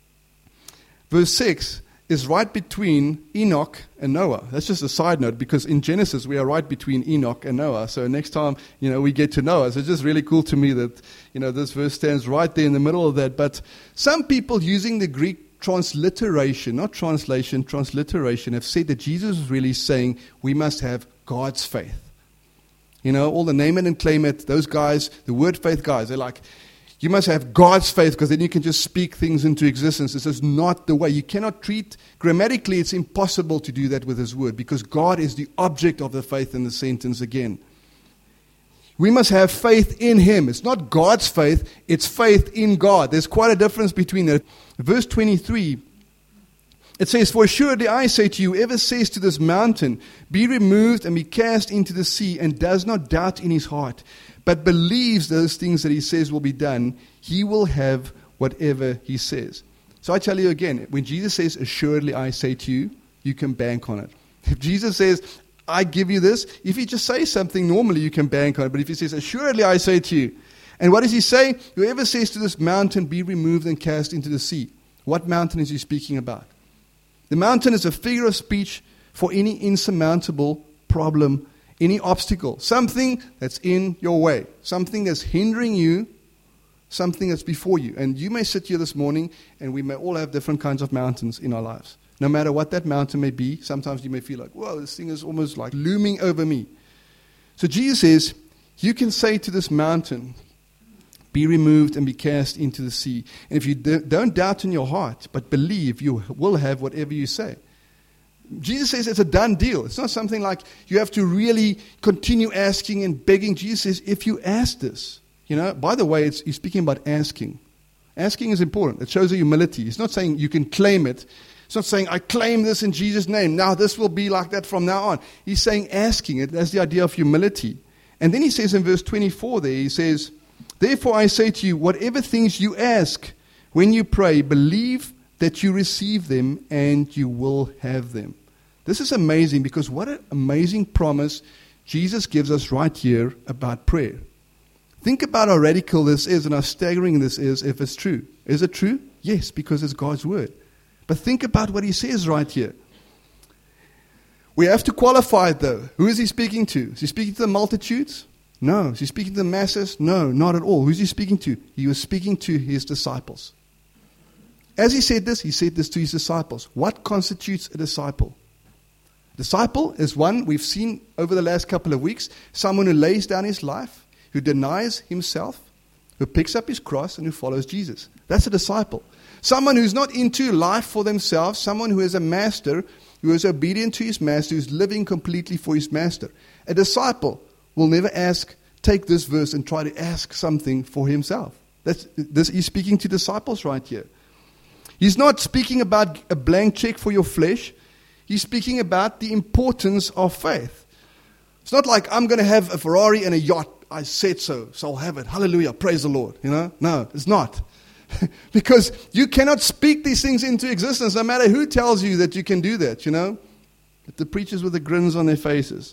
verse 6, is right between Enoch and Noah. That's just a side note because in Genesis we are right between Enoch and Noah. So next time, we get to Noah. So it's just really cool to me that, this verse stands right there in the middle of that. But some people using the Greek transliteration, not translation, transliteration, have said that Jesus is really saying we must have God's faith. All the name it and claim it, those guys, the word faith guys, they're like, you must have God's faith because then you can just speak things into existence. This is not the way. You cannot treat, grammatically it's impossible to do that with his word because God is the object of the faith in the sentence again. We must have faith in him. It's not God's faith, it's faith in God. There's quite a difference between that. Verse 23, it says, for assuredly I say to you, whoever says to this mountain, be removed and be cast into the sea, and does not doubt in his heart, but believes those things that he says will be done, he will have whatever he says. So I tell you again, when Jesus says, assuredly I say to you, you can bank on it. If Jesus says, I give you this, if he just says something normally, you can bank on it. But if he says, assuredly I say to you, and what does he say? Whoever says to this mountain, be removed and cast into the sea. What mountain is he speaking about? The mountain is a figure of speech for any insurmountable problem, any obstacle, something that's in your way, something that's hindering you, something that's before you. And you may sit here this morning, and we may all have different kinds of mountains in our lives. No matter what that mountain may be, sometimes you may feel like, whoa, this thing is almost like looming over me. So Jesus says, you can say to this mountain, be removed and be cast into the sea. And if you don't doubt in your heart, but believe, you will have whatever you say. Jesus says it's a done deal. It's not something like you have to really continue asking and begging. Jesus says, if you ask this, by the way, he's speaking about asking. Asking is important. It shows a humility. He's not saying you can claim it. It's not saying, I claim this in Jesus' name. Now this will be like that from now on. He's saying asking it. That's the idea of humility. And then he says in verse 24 there, he says, therefore I say to you, whatever things you ask when you pray, believe that you receive them and you will have them. This is amazing because what an amazing promise Jesus gives us right here about prayer. Think about how radical this is and how staggering this is if it's true. Is it true? Yes, because it's God's word. But think about what he says right here. We have to qualify it though. Who is he speaking to? Is he speaking to the multitudes? No. Is he speaking to the masses? No, not at all. Who is he speaking to? He was speaking to his disciples. As he said this to his disciples. What constitutes a disciple? Disciple is one we've seen over the last couple of weeks. Someone who lays down his life, who denies himself, who picks up his cross and who follows Jesus. That's a disciple. Someone who's not into life for themselves, someone who is a master, who is obedient to his master, who's living completely for his master. A disciple will never take this verse and try to ask something for himself. He's speaking to disciples right here. He's not speaking about a blank check for your flesh. He's speaking about the importance of faith. It's not like I'm going to have a Ferrari and a yacht. I said so I'll have it. Hallelujah, praise the Lord. No, it's not. Because you cannot speak these things into existence no matter who tells you that you can do that, The preachers with the grins on their faces.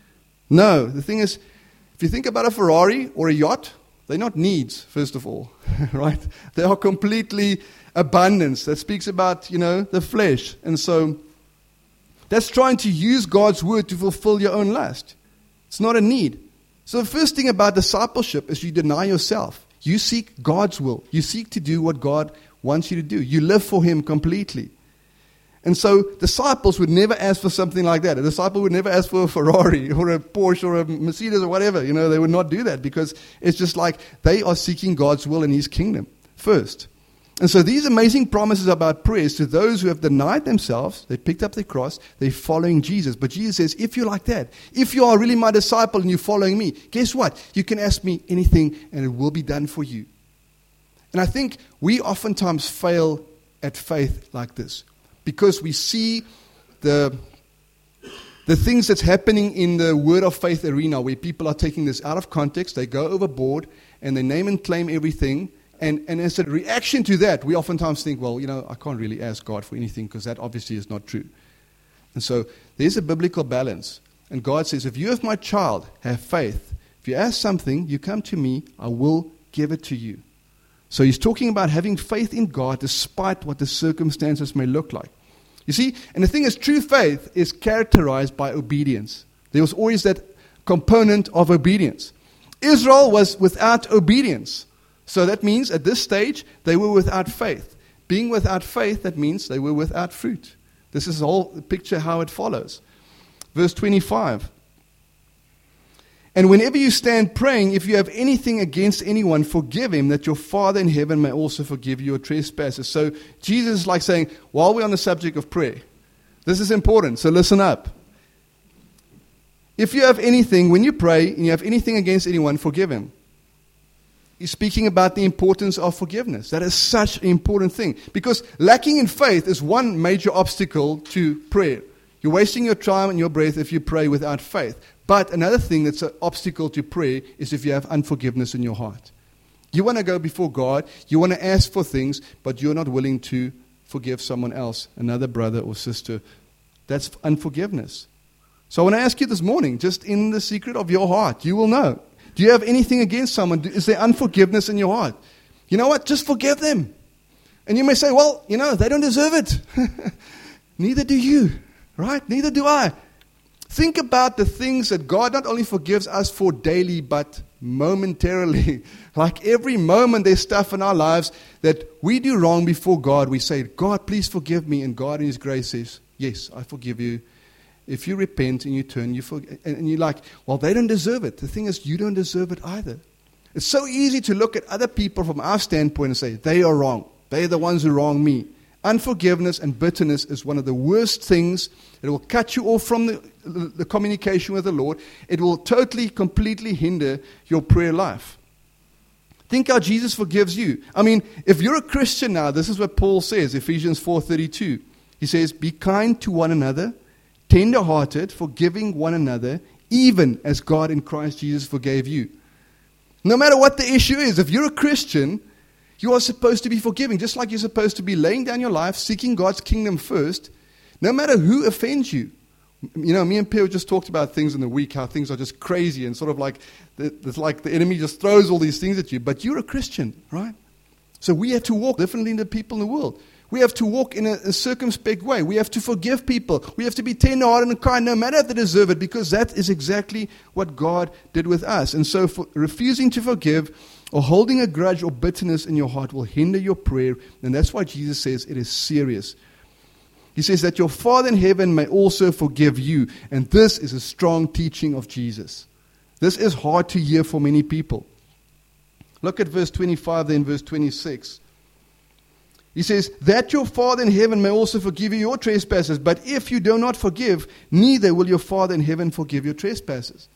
No, the thing is, if you think about a Ferrari or a yacht, they're not needs, first of all, right? They are completely abundance. That speaks about, the flesh. And so that's trying to use God's word to fulfill your own lust. It's not a need. So the first thing about discipleship is you deny yourself. You seek God's will. You seek to do what God wants you to do. You live for him completely. And so disciples would never ask for something like that. A disciple would never ask for a Ferrari or a Porsche or a Mercedes or whatever. They would not do that because it's just like they are seeking God's will in his kingdom first. And so these amazing promises about prayers to those who have denied themselves, they picked up their cross, they're following Jesus. But Jesus says, if you're like that, if you are really my disciple and you're following me, guess what? You can ask me anything and it will be done for you. And I think we oftentimes fail at faith like this because we see the things that's happening in the word of faith arena where people are taking this out of context, they go overboard and they name and claim everything. And as a reaction to that, we oftentimes think, well, I can't really ask God for anything because that obviously is not true. And so there's a biblical balance. And God says, if you have my child, have faith. If you ask something, you come to me, I will give it to you. So he's talking about having faith in God despite what the circumstances may look like. You see, and the thing is, true faith is characterized by obedience. There was always that component of obedience. Israel was without obedience. So that means at this stage, they were without faith. Being without faith, that means they were without fruit. This is all the picture how it follows. Verse 25. And whenever you stand praying, if you have anything against anyone, forgive him, that your Father in heaven may also forgive your trespasses. So Jesus is like saying, while we're on the subject of prayer, this is important, so listen up. If you have anything, when you pray, and you have anything against anyone, forgive him. He's speaking about the importance of forgiveness. That is such an important thing. Because lacking in faith is one major obstacle to prayer. You're wasting your time and your breath if you pray without faith. But another thing that's an obstacle to prayer is if you have unforgiveness in your heart. You want to go before God, you want to ask for things, but you're not willing to forgive someone else, another brother or sister. That's unforgiveness. So I want to ask you this morning, just in the secret of your heart, you will know. Do you have anything against someone? Is there unforgiveness in your heart? You know what? Just forgive them. And you may say, well, they don't deserve it. Neither do you, right? Neither do I. Think about the things that God not only forgives us for daily, but momentarily. Like every moment there's stuff in our lives that we do wrong before God. We say, God, please forgive me. And God in his grace says, yes, I forgive you. If you repent and you turn, and you're like, well, they don't deserve it. The thing is, you don't deserve it either. It's so easy to look at other people from our standpoint and say, they are wrong. They're the ones who wrong me. Unforgiveness and bitterness is one of the worst things. It will cut you off from the communication with the Lord. It will totally, completely hinder your prayer life. Think how Jesus forgives you. I mean, if you're a Christian now, this is what Paul says, Ephesians 4:32. He says, be kind to one another, tender-hearted, forgiving one another, even as God in Christ Jesus forgave you. No matter what the issue is, if you're a Christian, you are supposed to be forgiving, just like you're supposed to be laying down your life, seeking God's kingdom first, no matter who offends you, Me and Pierre just talked about things in the week, how things are just crazy and sort of like, it's like the enemy just throws all these things at you. But you're a Christian, right? So we have to walk differently than the people in the world. We have to walk in a circumspect way. We have to forgive people. We have to be tender-hearted and kind, no matter if they deserve it, because that is exactly what God did with us. And so refusing to forgive or holding a grudge or bitterness in your heart will hinder your prayer. And that's why Jesus says it is serious. He says that your Father in heaven may also forgive you. And this is a strong teaching of Jesus. This is hard to hear for many people. Look at verse 25, then verse 26. He says, that your Father in heaven may also forgive you your trespasses. But if you do not forgive, neither will your Father in heaven forgive your trespasses.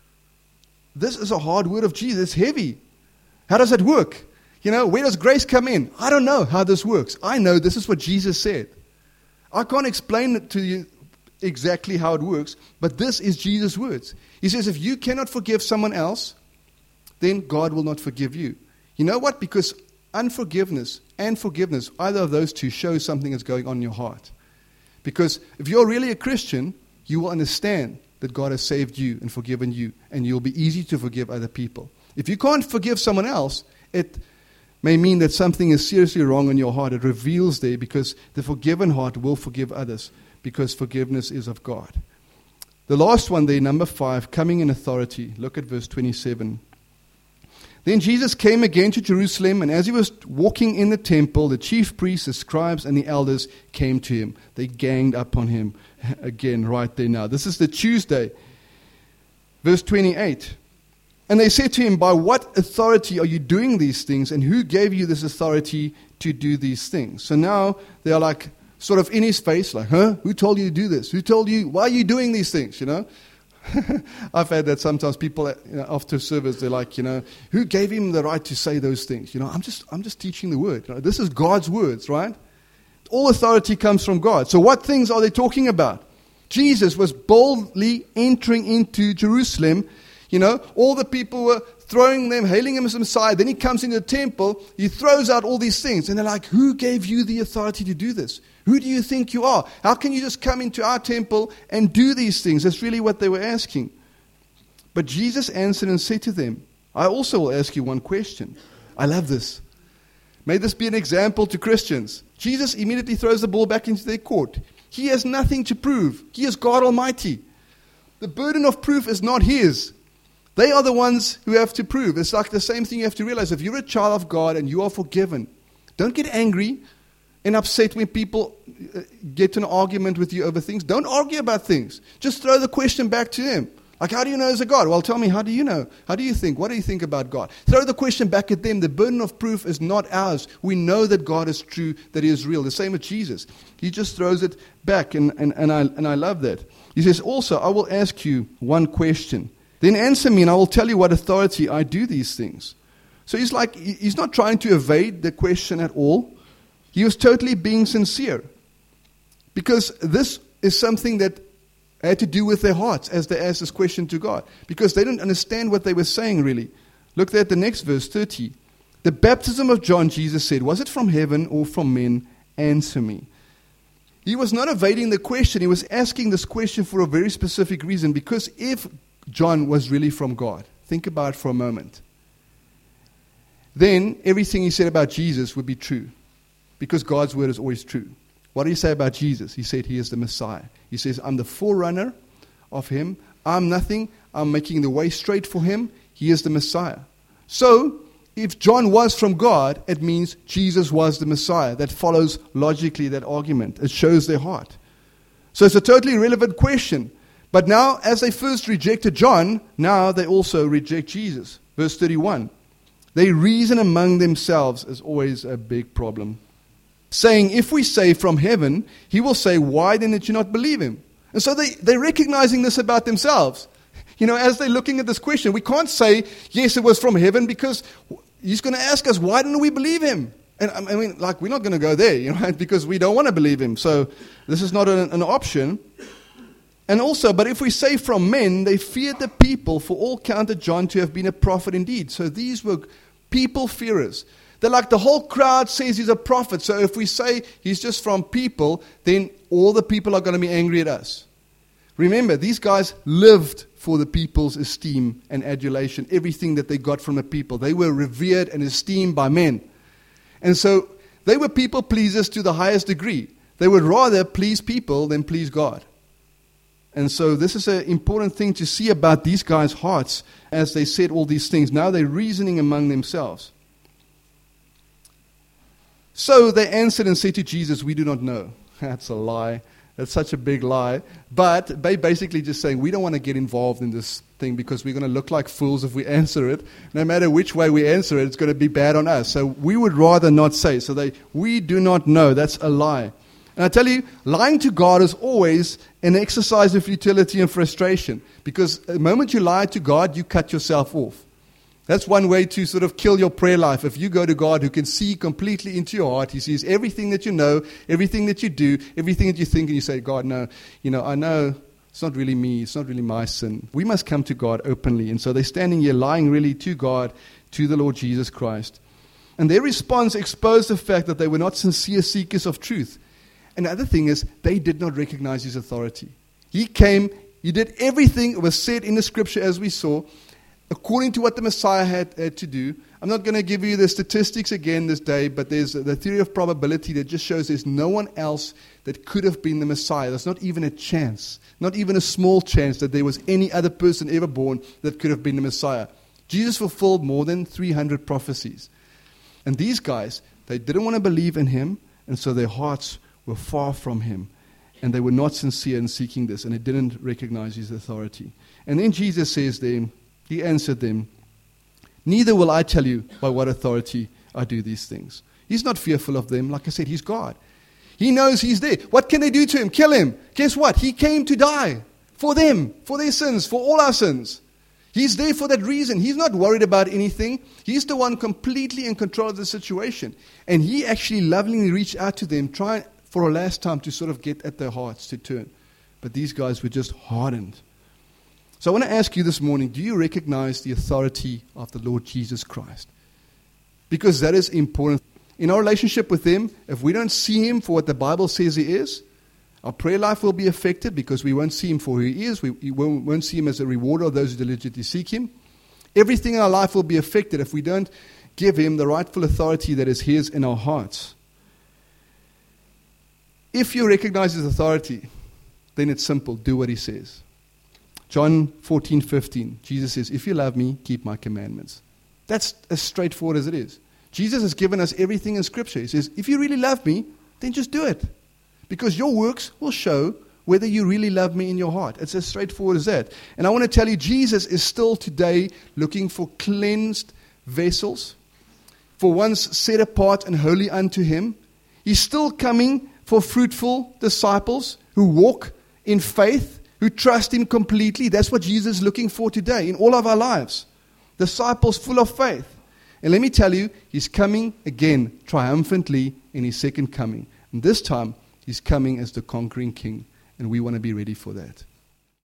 This is a hard word of Jesus. It's heavy. How does it work? Where does grace come in? I don't know how this works. I know this is what Jesus said. I can't explain it to you exactly how it works, but this is Jesus' words. He says, if you cannot forgive someone else, then God will not forgive you. You know what? Because unforgiveness and forgiveness, either of those two, shows something that's going on in your heart. Because if you're really a Christian, you will understand that God has saved you and forgiven you, and you'll be easy to forgive other people. If you can't forgive someone else, it may mean that something is seriously wrong in your heart. It reveals there, because the forgiven heart will forgive others, because forgiveness is of God. The last one there, number 5, coming in authority. Look at verse 27. Then Jesus came again to Jerusalem, and as he was walking in the temple, the chief priests, the scribes, and the elders came to him. They ganged up on him again right there now. This is the Tuesday. Verse 28. And they said to him, by what authority are you doing these things, and who gave you this authority to do these things? So now they are like sort of in his face, like, who told you to do this? Who told you, why are you doing these things, I've had that sometimes people after service, they're like, who gave him the right to say those things? I'm just teaching the word. This is God's words, right? All authority comes from God. So what things are they talking about? Jesus was boldly entering into Jerusalem. All the people were throwing them, hailing him as Messiah. Then he comes into the temple, he throws out all these things. And they're like, who gave you the authority to do this? Who do you think you are? How can you just come into our temple and do these things? That's really what they were asking. But Jesus answered and said to them, I also will ask you one question. I love this. May this be an example to Christians. Jesus immediately throws the ball back into their court. He has nothing to prove. He is God Almighty. The burden of proof is not his. They are the ones who have to prove. It's like the same thing you have to realize. If you're a child of God and you are forgiven, don't get angry and upset when people get to an argument with you over things. Don't argue about things. Just throw the question back to him. Like, how do you know there's a God? Well, tell me, how do you know? How do you think? What do you think about God? Throw the question back at them. The burden of proof is not ours. We know that God is true, that he is real. The same with Jesus. He just throws it back, and I love that. He says, also, I will ask you one question. Then answer me, and I will tell you what authority I do these things. So he's not trying to evade the question at all. He was totally being sincere. Because this is something that had to do with their hearts as they asked this question to God. Because they didn't understand what they were saying, really. Look at the next verse, 30. The baptism of John, Jesus said, was it from heaven or from men? Answer me. He was not evading the question. He was asking this question for a very specific reason. Because if John was really from God, think about it for a moment, then everything he said about Jesus would be true. Because God's word is always true. What did he say about Jesus? He said he is the Messiah. He says, I'm the forerunner of him. I'm nothing. I'm making the way straight for him. He is the Messiah. So, if John was from God, it means Jesus was the Messiah. That follows logically that argument. It shows their heart. So it's a totally irrelevant question. But now, as they first rejected John, now they also reject Jesus. Verse 31. They reason among themselves, is always a big problem. Saying, if we say from heaven, he will say, why then did you not believe him? And so they're recognizing this about themselves. As they're looking at this question, we can't say, yes, it was from heaven, because he's going to ask us, why didn't we believe him? And we're not going to go there, because we don't want to believe him. So this is not an option. And also, but if we say from men, they feared the people, for all counted John to have been a prophet indeed. So these were people fearers. They're like, the whole crowd says he's a prophet. So if we say he's just from people, then all the people are going to be angry at us. Remember, these guys lived for the people's esteem and adulation, everything that they got from the people. They were revered and esteemed by men. And so they were people pleasers to the highest degree. They would rather please people than please God. And so this is an important thing to see about these guys' hearts as they said all these things. Now they're reasoning among themselves. So they answered and said to Jesus, "We do not know." That's a lie. That's such a big lie. But they basically just saying, we don't want to get involved in this thing because we're going to look like fools if we answer it. No matter which way we answer it, it's going to be bad on us. So we would rather not say. So we do not know. That's a lie. And I tell you, lying to God is always an exercise of futility and frustration. Because the moment you lie to God, you cut yourself off. That's one way to sort of kill your prayer life. If you go to God who can see completely into your heart, He sees everything that you know, everything that you do, everything that you think, and you say, "God, no, I know it's not really me, it's not really my sin." We must come to God openly. And so they're standing here lying really to God, to the Lord Jesus Christ. And their response exposed the fact that they were not sincere seekers of truth. And the other thing is, they did not recognize His authority. He came, He did everything that was said in the Scripture as we saw, according to what the Messiah had to do. I'm not going to give you the statistics again this day, but there's the theory of probability that just shows there's no one else that could have been the Messiah. There's not even a chance, not even a small chance that there was any other person ever born that could have been the Messiah. Jesus fulfilled more than 300 prophecies. And these guys, they didn't want to believe in Him, and so their hearts were far from Him. And they were not sincere in seeking this, and they didn't recognize His authority. And then Jesus says then, He answered them, "Neither will I tell you by what authority I do these things." He's not fearful of them. Like I said, He's God. He knows He's there. What can they do to Him? Kill Him. Guess what? He came to die for them, for their sins, for all our sins. He's there for that reason. He's not worried about anything. He's the one completely in control of the situation. And He actually lovingly reached out to them, trying for a last time to sort of get at their hearts to turn. But these guys were just hardened. So I want to ask you this morning, do you recognize the authority of the Lord Jesus Christ? Because that is important. In our relationship with Him, if we don't see Him for what the Bible says He is, our prayer life will be affected because we won't see Him for who He is. We won't see Him as a rewarder of those who diligently seek Him. Everything in our life will be affected if we don't give Him the rightful authority that is His in our hearts. If you recognize His authority, then it's simple. Do what He says. John 14:15, Jesus says, "If you love me, keep my commandments." That's as straightforward as it is. Jesus has given us everything in Scripture. He says, if you really love me, then just do it. Because your works will show whether you really love me in your heart. It's as straightforward as that. And I want to tell you, Jesus is still today looking for cleansed vessels, for ones set apart and holy unto Him. He's still coming for fruitful disciples who walk in faith, who trust Him completely. That's what Jesus is looking for today in all of our lives. Disciples full of faith. And let me tell you, He's coming again triumphantly in His second coming. And this time, He's coming as the conquering King. And we want to be ready for that.